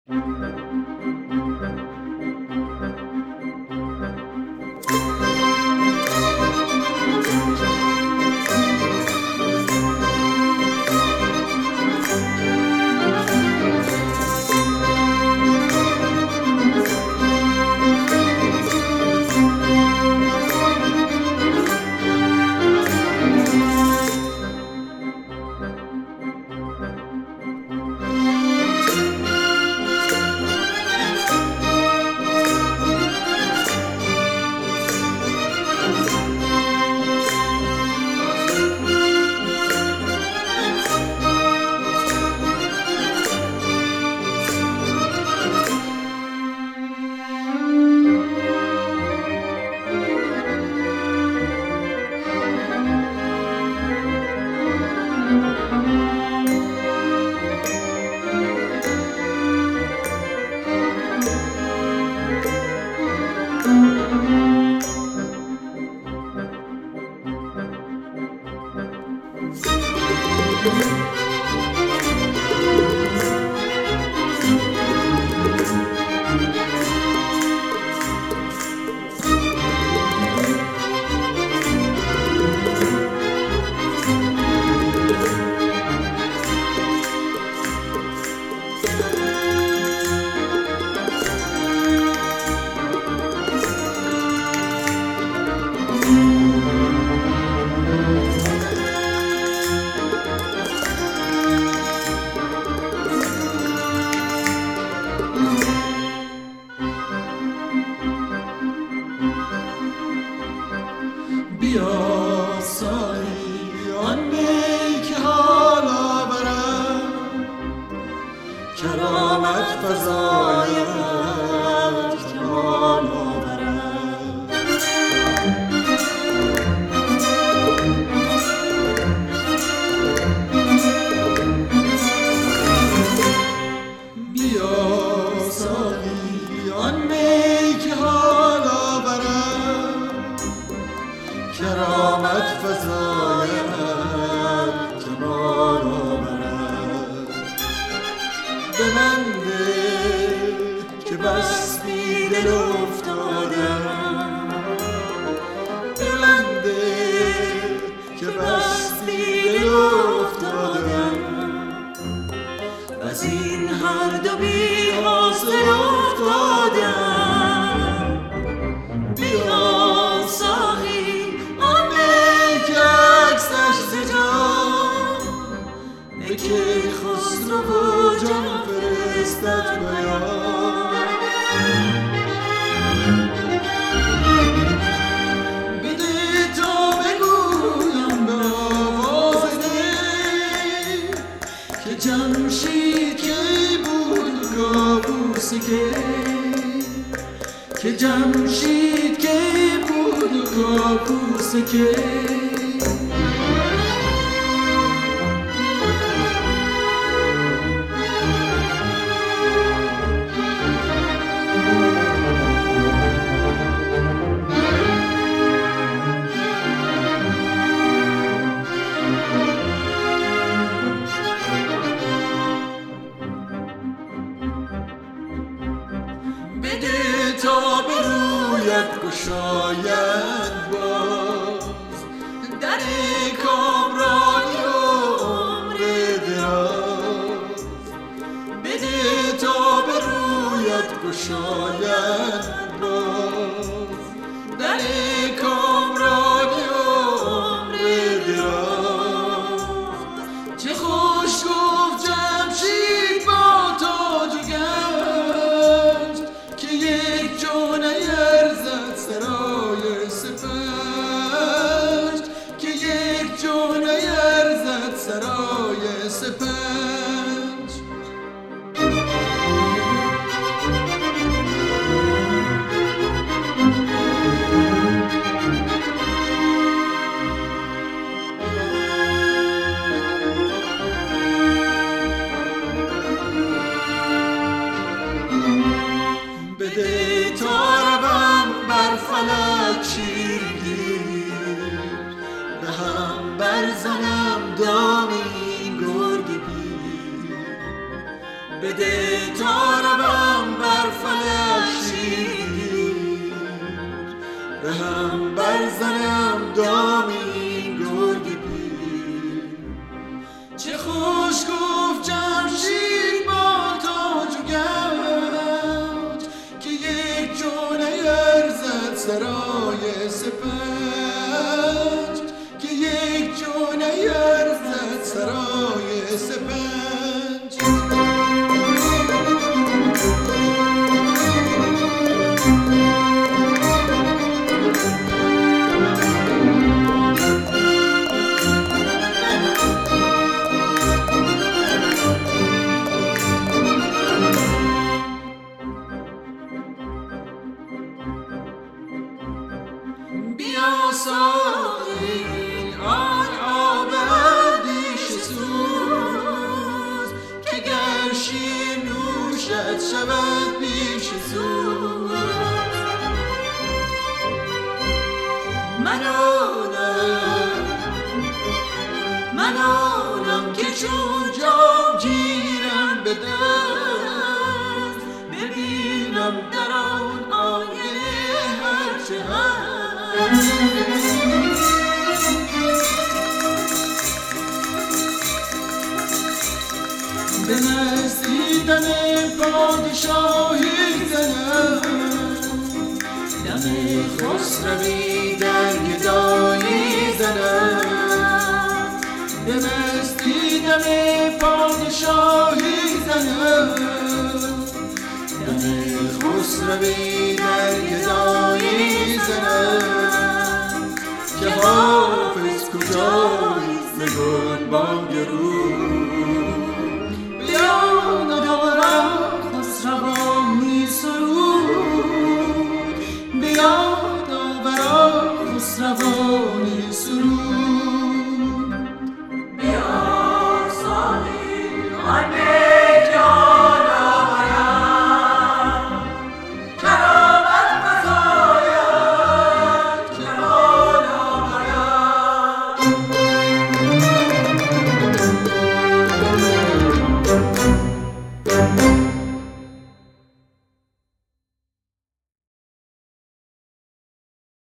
بیا ساقی آن می که حالا برم، کرامت فزاید که حالا برم. بیا ساقی آن می که حالا برم، کرامت فزاید که حالا برم. به من ده که بس بی دل افتادم، به من ده که بس بی دل افتادم، از این هر دو بی حاصل افتادم. بیا ساقی آن می که عکسش ز جان، ای خسرو و جان فرستد بیان. بده تا بگویم به آواز دل که جمشید کی بود و کابوسی کی، که جمشید کی بود و کابوسی کی. بده تا به رویت گشاید باز در کامرانی و عمر دراز. بده تا به رویت گشاید باز در کامرانی و عمر دراز. چه خوش گفت جمشید با تاج و گنج که یک جان ارزد سرای سپنج، که یک جان ارزد سرای سپنج. بده تا روم بر فلک شیرگیر، به هم برزنم دامی گرگ پیر. بده تا روم بر فلک شیرگیر به هم برزنم دام این گرگ پیر چه خوش گفت جمشید با تاج و گنج که یک جونه ارزد سرای سپنج که یک جونه ارزد سرای سپنج بیا ساقی آن آب اندیش سوز که گر شیر نوشد شود بیش سوز من آنم که چون جام گیرم به دست ببینم در آن آینه هرچه هست به مستی دم پادشاهی زنم دم خسروی در گدایی زنم به مستی دم پادشاهی زنم دم خسروی در گدایی زنم که حافظ کجایی ز گلبانگ روز